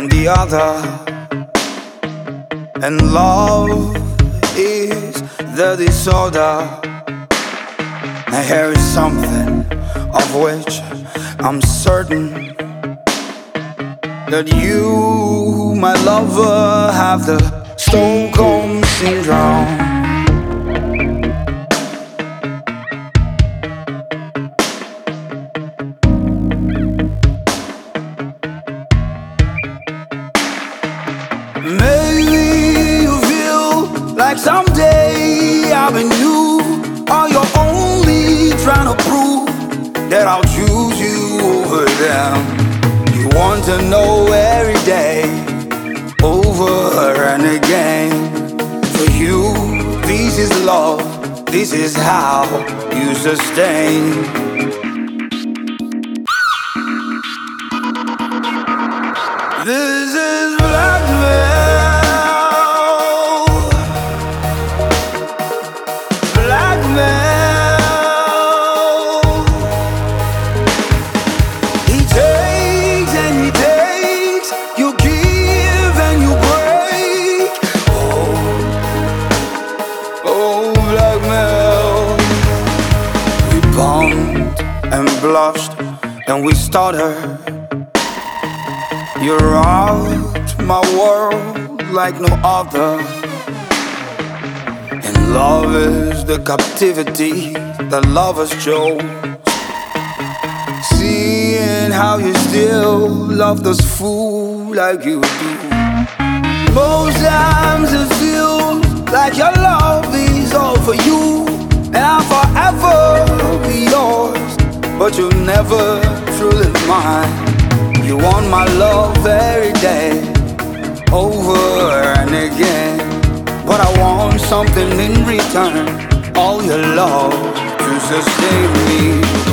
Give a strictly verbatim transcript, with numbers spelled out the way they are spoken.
and the other. And love is the disorder. And here is something of which I'm certain, that you, my lover, have the Stockholm Syndrome. Maybe you feel like someday I'll be new, or you're only trying to prove that I'll choose you over them. You want to know every day, over and again. For you, this is love, this is how you sustain. This is blackmail, blackmail. He takes and he takes, you give and you break. Oh, oh, blackmail. We bumped and blushed and we stuttered. You rocked my world like no other. And love is the captivity that lovers chose. Seeing how you still love this fool like you do. Most times it feels like your love is all for you, and I'll forever be yours, but you'll never truly mine. You want my love every day, over and again. But I want something in return, all your love to sustain me.